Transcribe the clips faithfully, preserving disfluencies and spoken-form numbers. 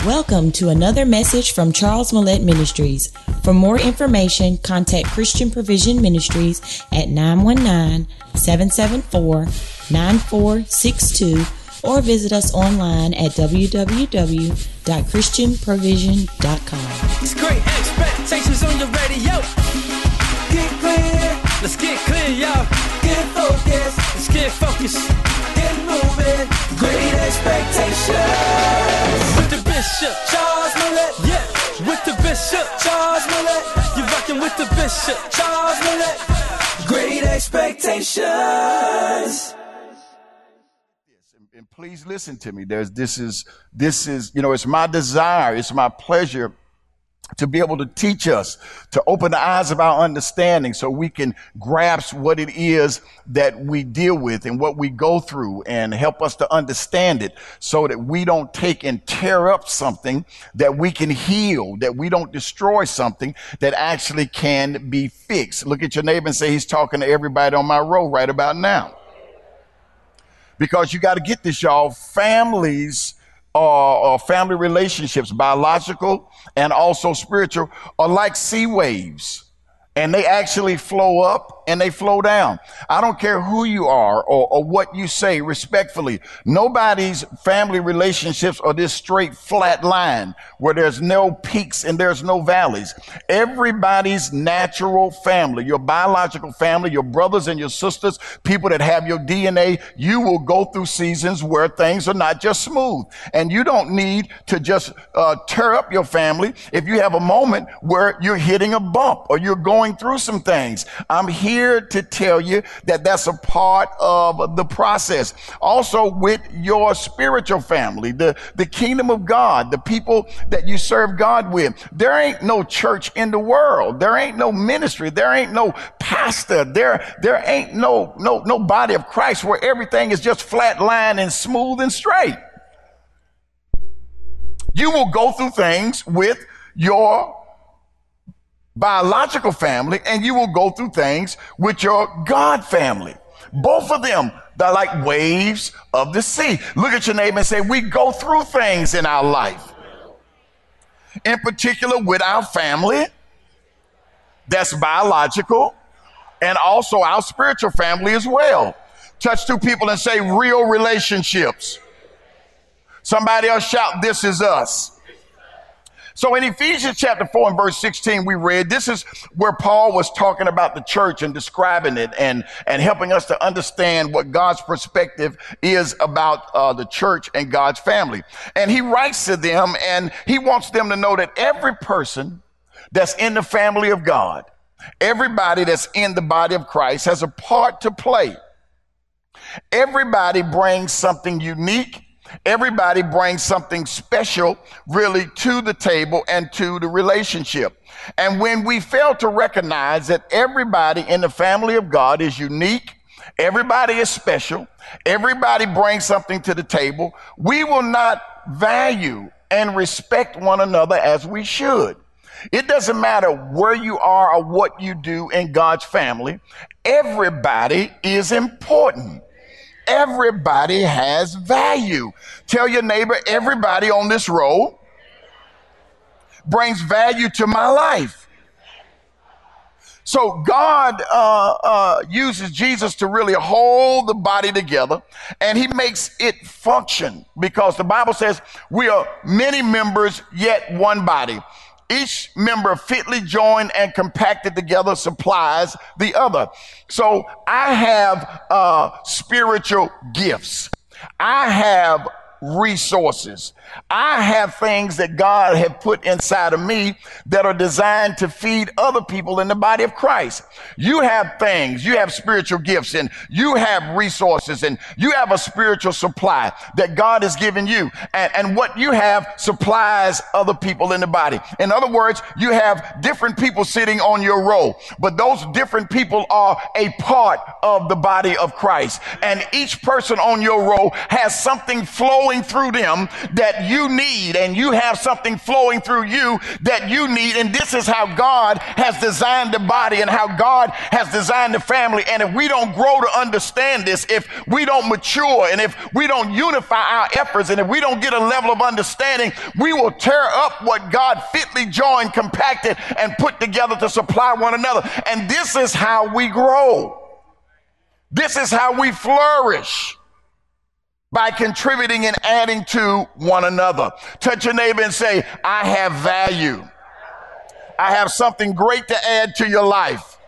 Welcome to another message from Charles Millette Ministries. For more information, contact Christian Provision Ministries at nine one nine, seven seven four, nine four six two or visit us online at w w w dot christian provision dot com. It's great expectations on your radio. Get clear. Let's get clear, y'all. Get focused. Let's get focused. Get moving. Great expectations. With the Bishop Charles Millette. Yeah. With the Bishop Charles Millette. You're rocking with the Bishop Charles Millette. Great expectations. And please listen to me. There's this is this is you know it's my desire, it's my pleasure to be able to teach us, to open the eyes of our understanding so we can grasp what it is that we deal with and what we go through, and help us to understand it so that we don't take and tear up something that we can heal, that we don't destroy something that actually can be fixed. Look at your neighbor and say, he's talking to everybody on my row right about now. Because you got to get this, y'all. Families or, or family relationships, biological and also spiritual, are like sea waves. And they actually flow up and they flow down. I don't care who you are or, or what you say, respectfully. Nobody's family relationships are this straight flat line where there's no peaks and there's no valleys. Everybody's natural family, your biological family, your brothers and your sisters, people that have your D N A, you will go through seasons where things are not just smooth. And you don't need to just uh, tear up your family if you have a moment where you're hitting a bump or you're going through some things. I'm here to tell you that that's a part of the process. Also with your spiritual family, the, the kingdom of God, the people that you serve God with. There ain't no church in the world. There ain't no ministry. There ain't no pastor. There, there ain't no, no, no body of Christ where everything is just flat line and smooth and straight. You will go through things with your biological family, and you will go through things with your God family. Both of them, they're like waves of the sea. Look at your neighbor and say, we go through things in our life. In particular with our family, that's biological, and also our spiritual family as well. Touch two people and say, real relationships. Somebody else shout, this is us. So in Ephesians chapter four and verse sixteen, we read, this is where Paul was talking about the church and describing it and, and helping us to understand what God's perspective is about uh, the church and God's family. And he writes to them, and he wants them to know that every person that's in the family of God, everybody that's in the body of Christ has a part to play. Everybody brings something unique. Everybody brings something special really to the table and to the relationship. And when we fail to recognize that everybody in the family of God is unique, everybody is special, everybody brings something to the table, we will not value and respect one another as we should. It doesn't matter where you are or what you do in God's family. Everybody is important. Everybody has value. Tell your neighbor, everybody on this row brings value to my life. So God uh, uh, uses Jesus to really hold the body together, and he makes it function, because the Bible says we are many members, yet one body. Each member fitly joined and compacted together supplies the other. So I have uh, spiritual gifts. I have resources. I have things that God had put inside of me that are designed to feed other people in the body of Christ. You have things, you have spiritual gifts, and you have resources, and you have a spiritual supply that God has given you. And, and what you have supplies other people in the body. In other words, you have different people sitting on your row, but those different people are a part of the body of Christ. And each person on your row has something flowing flowing through them that you need, and you have something flowing through you that you need. And this is how God has designed the body and how God has designed the family. And if we don't grow to understand this, if we don't mature, and if we don't unify our efforts, and if we don't get a level of understanding, we will tear up what God fitly joined, compacted, and put together to supply one another. And this is how we grow. This is how we flourish, by contributing and adding to one another. Touch your neighbor and say, I have value. I have something great to add to your life.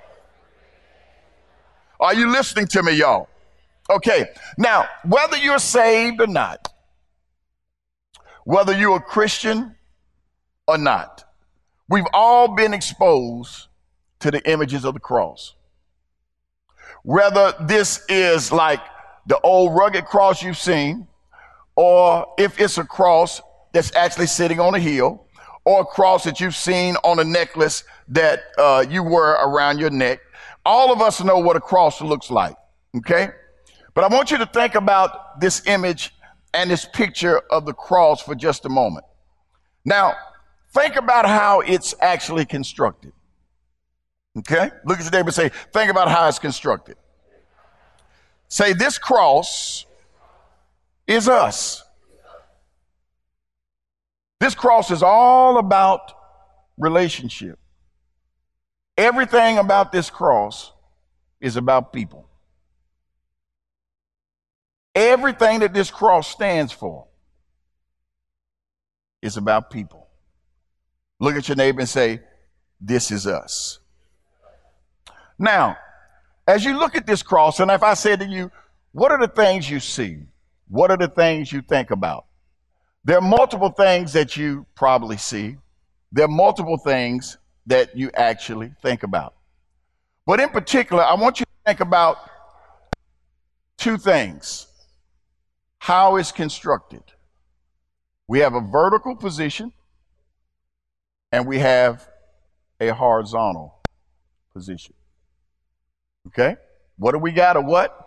Are you listening to me, y'all? Okay. Now, whether you're saved or not, whether you're a Christian or not, we've all been exposed to the images of the cross. Whether this is like the old rugged cross you've seen, or if it's a cross that's actually sitting on a hill, or a cross that you've seen on a necklace that uh, you wear around your neck, all of us know what a cross looks like, okay? But I want you to think about this image and this picture of the cross for just a moment. Now, think about how it's actually constructed. Okay? Look at your neighbor and say, think about how it's constructed. Say, this cross is us. This cross is all about relationship. Everything about this cross is about people. Everything that this cross stands for is about people. Look at your neighbor and say, this is us. Now, as you look at this cross, and if I said to you, what are the things you see? What are the things you think about? There are multiple things that you probably see. There are multiple things that you actually think about. But in particular, I want you to think about two things. How it's constructed. We have a vertical position and we have a horizontal position. Okay? What do we got or what?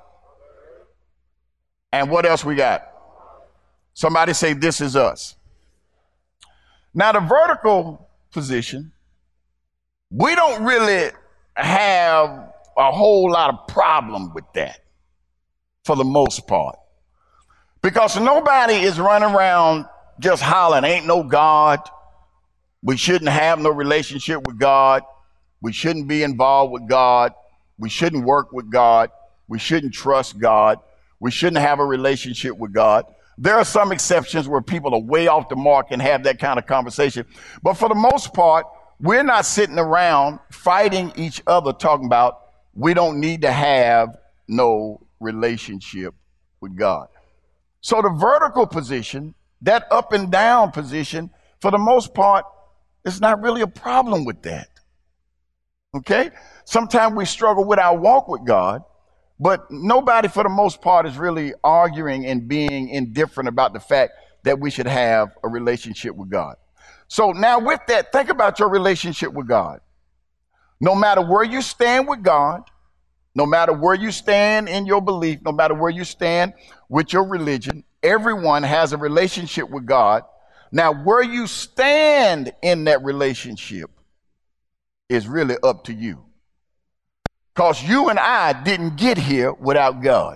And what else we got? Somebody say, this is us. Now, the vertical position, we don't really have a whole lot of problem with that for the most part. Because nobody is running around just hollering, ain't no God. We shouldn't have no relationship with God. We shouldn't be involved with God. We shouldn't work with God. We shouldn't trust God. We shouldn't have a relationship with God. There are some exceptions where people are way off the mark and have that kind of conversation. But for the most part, we're not sitting around fighting each other talking about we don't need to have no relationship with God. So the vertical position, that up and down position, for the most part, it's not really a problem with that. Okay? Sometimes we struggle with our walk with God, but nobody for the most part is really arguing and being indifferent about the fact that we should have a relationship with God. So now with that, think about your relationship with God. No matter where you stand with God, no matter where you stand in your belief, no matter where you stand with your religion, everyone has a relationship with God. Now, where you stand in that relationship is really up to you. Because you and I didn't get here without God.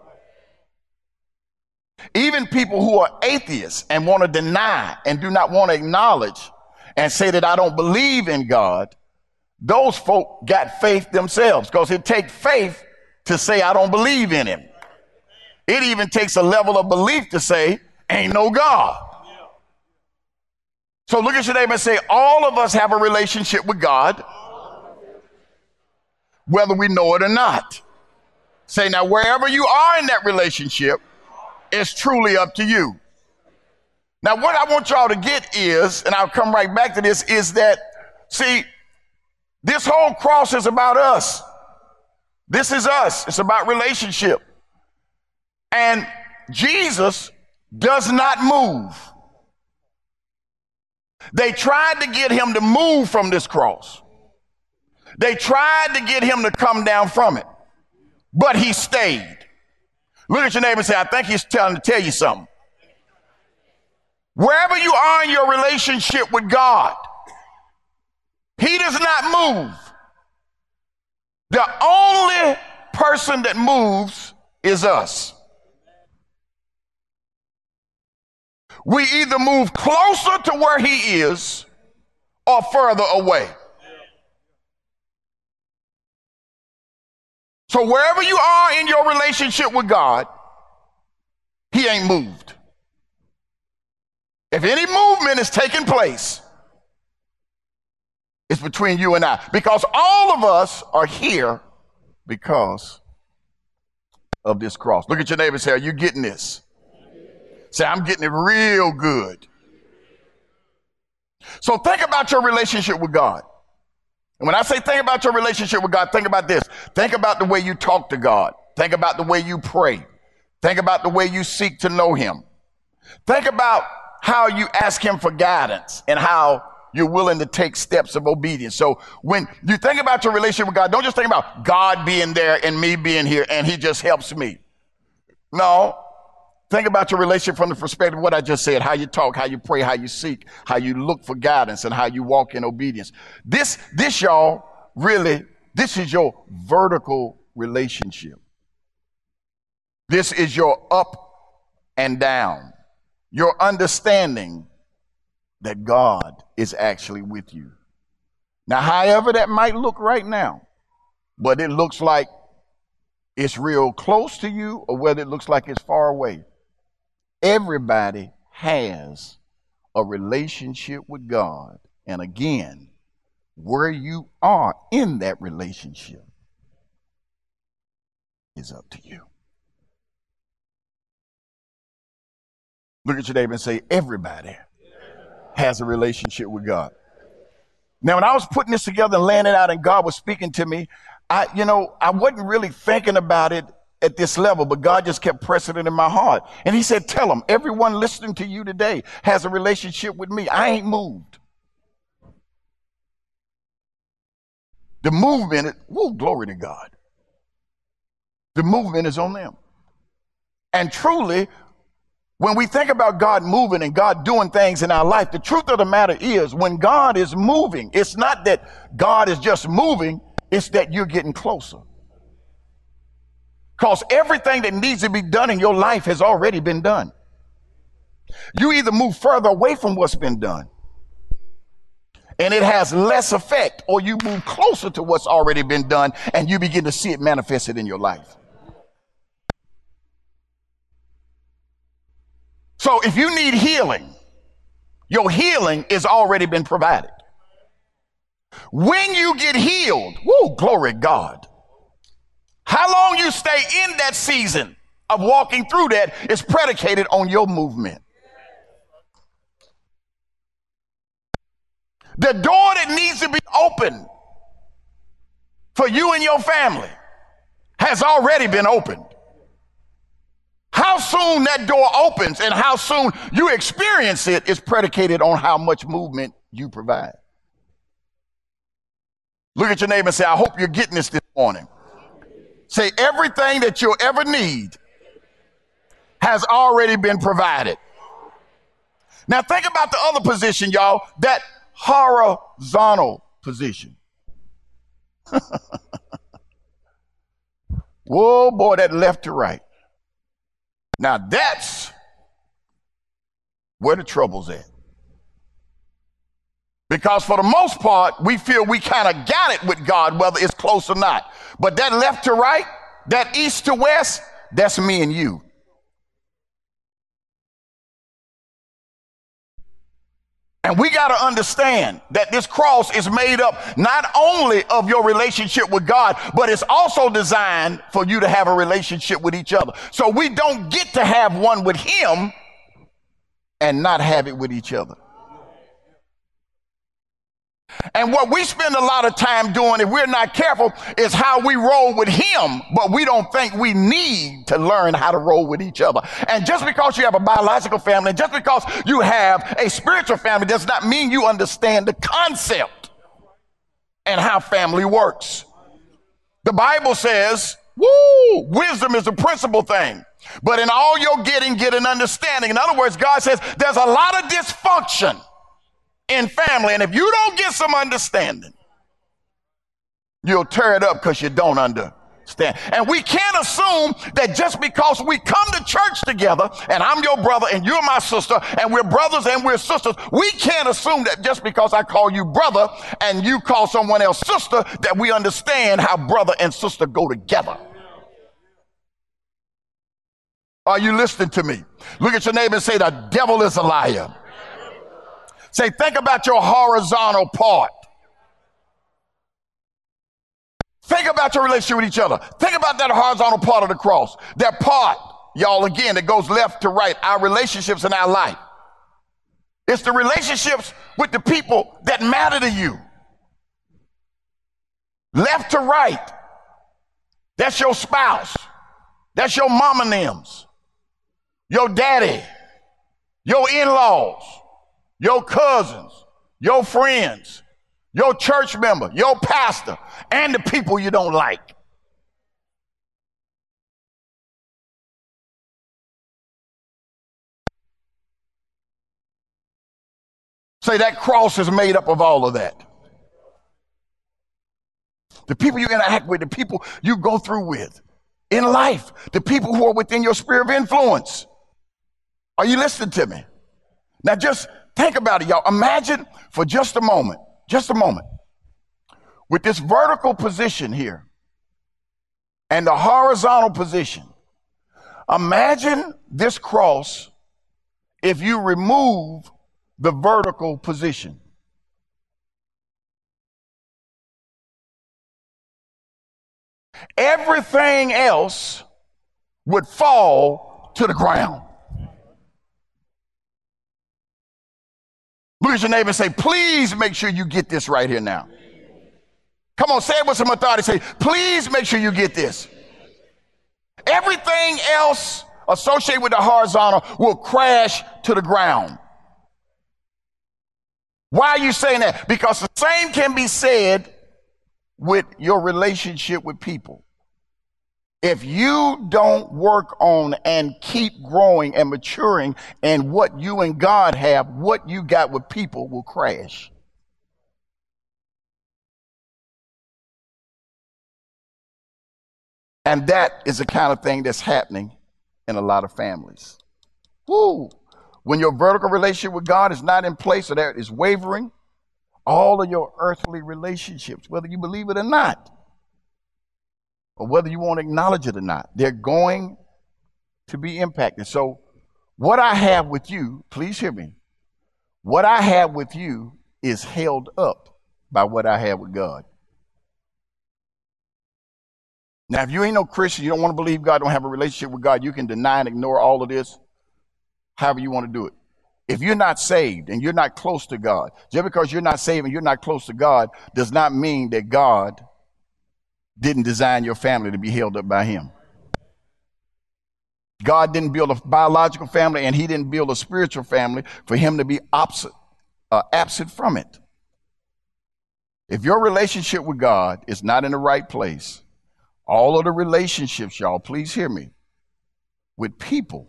Even people who are atheists and want to deny and do not want to acknowledge and say that I don't believe in God, those folk got faith themselves, because it takes faith to say I don't believe in him. It even takes a level of belief to say ain't no God. So look at your neighbor and say, all of us have a relationship with God, whether we know it or not. Say, now wherever you are in that relationship, it's truly up to you. Now what I want y'all to get is, and I'll come right back to this, is that, see, this whole cross is about us. This is us. It's about relationship. And Jesus does not move. They tried to get him to move from this cross. They tried to get him to come down from it, but he stayed. Look at your neighbor and say, I think he's telling to tell you something. Wherever you are in your relationship with God, he does not move. The only person that moves is us. We either move closer to where he is or further away. So wherever you are in your relationship with God, he ain't moved. If any movement is taking place, it's between you and I, because all of us are here because of this cross. Look at your neighbor and say, are you getting this? Say, I'm getting it real good. So think about your relationship with God. And when I say think about your relationship with God, think about this. Think about the way you talk to God. Think about the way you pray. Think about the way you seek to know him. Think about how you ask him for guidance and how you're willing to take steps of obedience. So when you think about your relationship with God, don't just think about God being there and me being here and he just helps me. No. Think about your relationship from the perspective of what I just said, how you talk, how you pray, how you seek, how you look for guidance, and how you walk in obedience. This, this, y'all, really, this is your vertical relationship. This is your up and down, your understanding that God is actually with you. Now, however that might look right now, but it looks like it's real close to you or whether it looks like it's far away. Everybody has a relationship with God. And again, where you are in that relationship is up to you. Look at your neighbor and say, everybody has a relationship with God. Now, when I was putting this together and laying it out and God was speaking to me, I, you know, I wasn't really thinking about it at this level, but God just kept pressing it in my heart. And he said, tell them, everyone listening to you today has a relationship with me. I ain't moved. The movement, woo, glory to God. The movement is on them. And truly, when we think about God moving and God doing things in our life, the truth of the matter is when God is moving, it's not that God is just moving, it's that you're getting closer. Because everything that needs to be done in your life has already been done. You either move further away from what's been done and it has less effect, or you move closer to what's already been done and you begin to see it manifested in your life. So if you need healing, your healing has already been provided. When you get healed, woo, glory God. How long you stay in that season of walking through that is predicated on your movement. The door that needs to be open for you and your family has already been opened. How soon that door opens and how soon you experience it is predicated on how much movement you provide. Look at your neighbor and say, I hope you're getting this this morning. Say, everything that you'll ever need has already been provided. Now think about the other position, y'all, that horizontal position. Whoa, boy, that left to right. Now that's where the trouble's at. Because for the most part, we feel we kind of got it with God, whether it's close or not. But that left to right, that east to west, that's me and you. And we got to understand that this cross is made up not only of your relationship with God, but it's also designed for you to have a relationship with each other. So we don't get to have one with him and not have it with each other. And what we spend a lot of time doing, if we're not careful, is how we roll with him, but we don't think we need to learn how to roll with each other. And just because you have a biological family, just because you have a spiritual family, does not mean you understand the concept and how family works. The Bible says Woo! Wisdom is the principal thing. But in all your getting, get an understanding. In other words, God says there's a lot of dysfunction in family. And if you don't get some understanding, you'll tear it up because you don't understand. And we can't assume that just because we come to church together and I'm your brother and you're my sister and we're brothers and we're sisters, we can't assume that just because I call you brother and you call someone else sister that we understand how brother and sister go together. Are you listening to me? Look at your neighbor and say, the devil is a liar. Say, think about your horizontal part. Think about your relationship with each other. Think about that horizontal part of the cross. That part, y'all, again, that goes left to right, our relationships in our life. It's the relationships with the people that matter to you. Left to right, that's your spouse. That's your mama and them's, your daddy, your in-laws, your cousins, your friends, your church member, your pastor, and the people you don't like. Say that cross is made up of all of that. The people you interact with, the people you go through with in life, the people who are within your sphere of influence. Are you listening to me? Now just think about it, y'all. Imagine for just a moment, just a moment, with this vertical position here and the horizontal position. Imagine this cross if you remove the vertical position. Everything else would fall to the ground. Look at your neighbor and say, please make sure you get this right here now. Come on, say it with some authority. Say, please make sure you get this. Everything else associated with the horizontal will crash to the ground. Why are you saying that? Because the same can be said with your relationship with people. If you don't work on and keep growing and maturing and what you and God have, what you got with people will crash. And that is the kind of thing that's happening in a lot of families. Woo! When your vertical relationship with God is not in place or that is wavering, all of your earthly relationships, whether you believe it or not, or whether you want to acknowledge it or not, they're going to be impacted. So what I have with you, please hear me, what I have with you is held up by what I have with God. Now, if you ain't no Christian, you don't want to believe God, don't have a relationship with God, you can deny and ignore all of this, however you want to do it. If you're not saved and you're not close to God, just because you're not saved and you're not close to God does not mean that God didn't design your family to be held up by him. God didn't build a biological family and he didn't build a spiritual family for him to be opposite, uh, absent from it. If your relationship with God is not in the right place, all of the relationships, y'all, please hear me, with people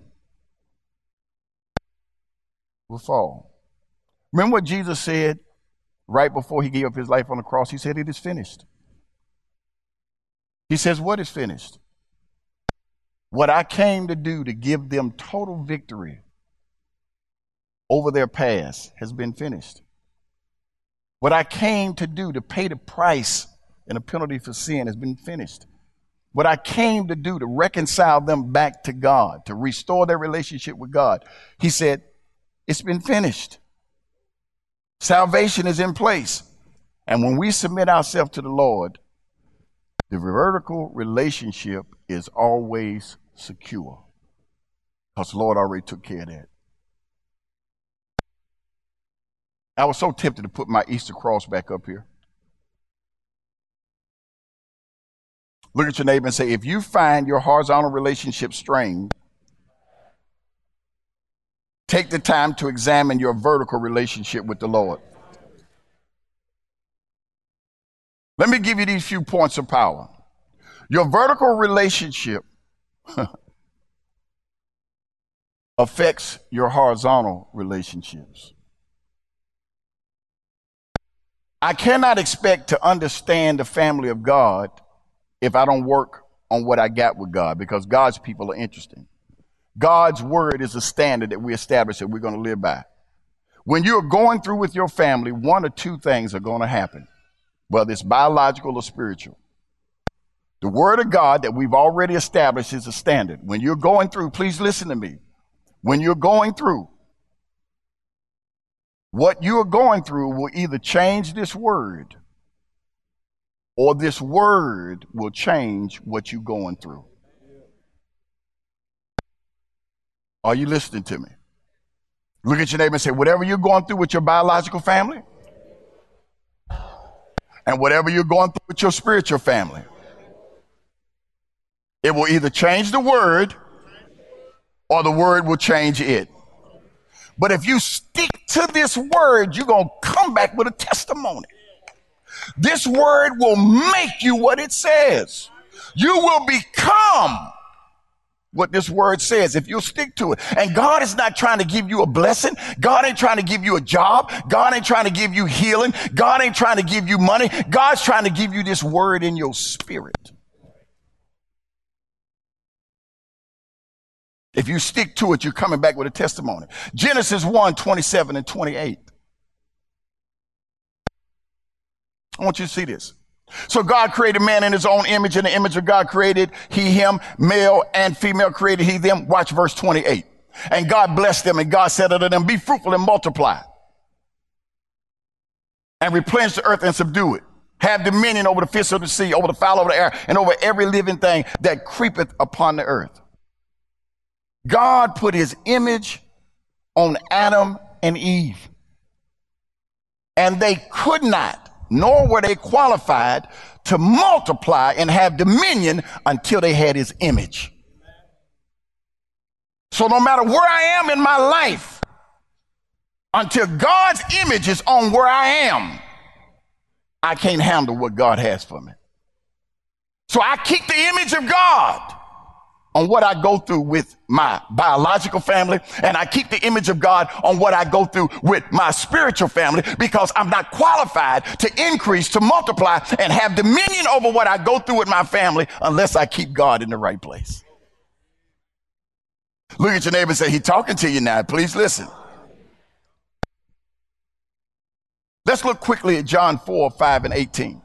will fall. Remember what Jesus said right before he gave up his life on the cross? He said, it is finished. He says, what is finished? What I came to do to give them total victory over their past has been finished. What I came to do to pay the price and the penalty for sin has been finished. What I came to do to reconcile them back to God, to restore their relationship with God, he said, it's been finished. Salvation is in place. And when we submit ourselves to the Lord, the vertical relationship is always secure because the Lord already took care of that. I was so tempted to put my Easter cross back up here. Look at your neighbor and say, if you find your horizontal relationship strained, take the time to examine your vertical relationship with the Lord. Let me give you these few points of power. Your vertical relationship affects your horizontal relationships. I cannot expect to understand the family of God if I don't work on what I got with God, because God's people are interesting. God's word is a standard that we establish that we're going to live by. When you're going through with your family, one or two things are going to happen, whether it's biological or spiritual. The word of God that we've already established is a standard. When you're going through, please listen to me. When you're going through, what you're going through will either change this word, or this word will change what you're going through. Are you listening to me? Look at your neighbor and say, whatever you're going through with your biological family, and whatever you're going through with your spiritual family, it will either change the word or the word will change it. But if you stick to this word, you're going to come back with a testimony. This word will make you what it says. You will become what this word says if you'll stick to it. And God is not trying to give you a blessing. God ain't trying to give you a job. God ain't trying to give you healing. God ain't trying to give you money. God's trying to give you this word in your spirit. If you stick to it, you're coming back with a testimony. Genesis one, twenty-seven and twenty-eight. I want you to see this. So God created man in his own image. In the image of God created he him, male and female created he them. Watch verse twenty-eight. And God blessed them, and God said unto them, be fruitful and multiply, and replenish the earth and subdue it. Have dominion over the fish of the sea, over the fowl of the air, and over every living thing that creepeth upon the earth. God put his image on Adam and Eve, and they could not, nor were they qualified to multiply and have dominion until they had his image. So no matter where I am in my life, until God's image is on where I am, I can't handle what God has for me. So I keep the image of God on what I go through with my biological family, and I keep the image of God on what I go through with my spiritual family, because I'm not qualified to increase, to multiply, and have dominion over what I go through with my family unless I keep God in the right place. Look at your neighbor and say, he's talking to you now. Please listen. Let's look quickly at John four, five, and eighteen.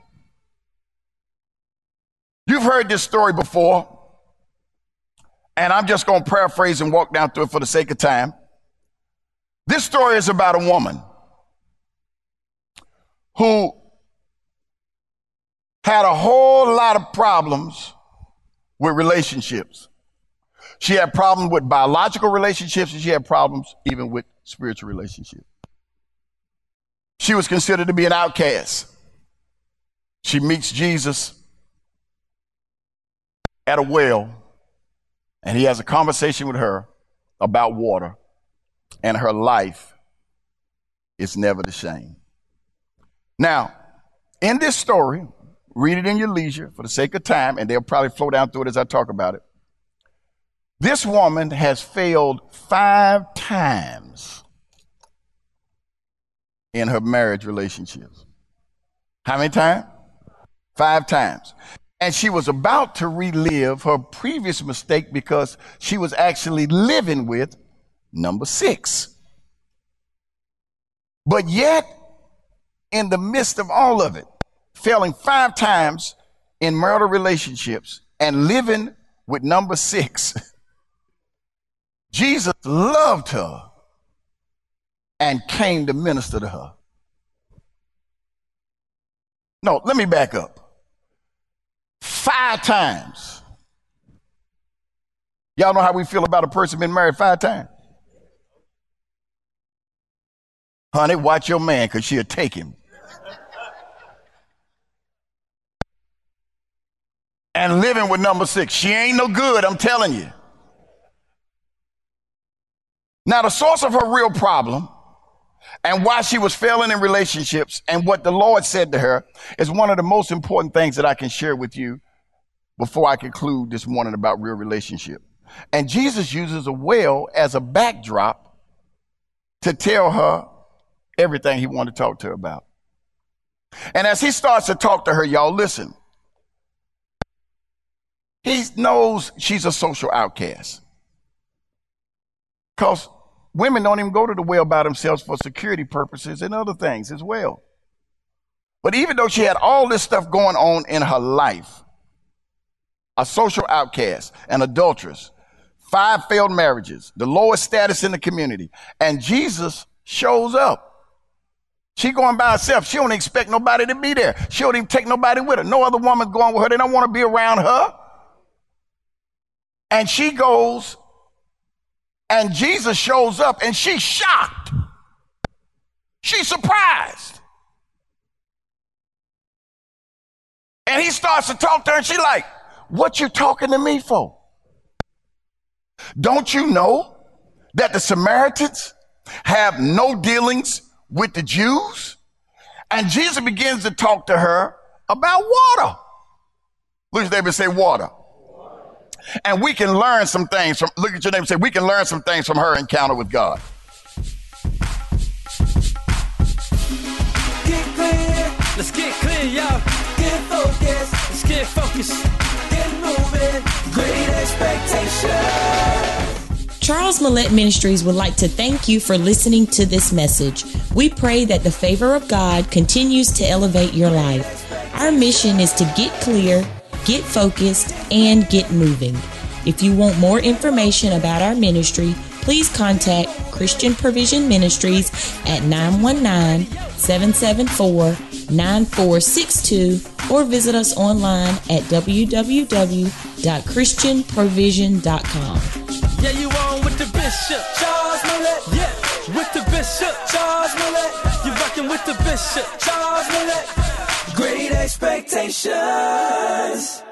You've heard this story before, and I'm just going to paraphrase and walk down through it for the sake of time. This story is about a woman who had a whole lot of problems with relationships. She had problems with biological relationships, and she had problems even with spiritual relationships. She was considered to be an outcast. She meets Jesus at a well, and he has a conversation with her about water, and her life is never the same. Now, in this story, read it in your leisure for the sake of time, and they'll probably flow down through it as I talk about it. This woman has failed five times in her marriage relationships. How many times? Five times. And she was about to relive her previous mistake because she was actually living with number six. But yet, in the midst of all of it, failing five times in marital relationships and living with number six, Jesus loved her and came to minister to her. No, let me back up. Five times. Y'all know how we feel about a person been married five times? Honey, watch your man, because she'll take him. And living with number six. She ain't no good, I'm telling you. Now, the source of her real problem and why she was failing in relationships and what the Lord said to her is one of the most important things that I can share with you before I conclude this morning about real relationship. And Jesus uses a well as a backdrop to tell her everything he wanted to talk to her about. And as he starts to talk to her, y'all listen. He knows she's a social outcast. Because women don't even go to the well by themselves for security purposes and other things as well. But even though she had all this stuff going on in her life, a social outcast, an adulteress, five failed marriages, the lowest status in the community, and Jesus shows up. She going by herself. She don't expect nobody to be there. She don't even take nobody with her. No other woman's going with her. They don't want to be around her. And she goes, and Jesus shows up, and she's shocked. She's surprised. And he starts to talk to her, and she's like, what you talking to me for? Don't you know that the Samaritans have no dealings with the Jews? And Jesus begins to talk to her about water. Look at your neighbor and say water. And we can learn some things from, look at your neighbor and say, we can learn some things from her encounter with God. Get clear. Let's get clear, y'all. Get focused. Let's get focused. Get moving. Great expectations. Charles Millette Ministries would like to thank you for listening to this message. We pray that the favor of God continues to elevate your life. Our mission is to get clear, get focused, and get moving. If you want more information about our ministry, please contact Christian Provision Ministries at nine one nine, seven seven four, nine four six two or visit us online at w w w dot christian provision dot com. Yeah, you on with the Bishop Charles Millette. Yeah, with the Bishop Charles Millette. You rocking with the Bishop Charles Millette. Great expectations.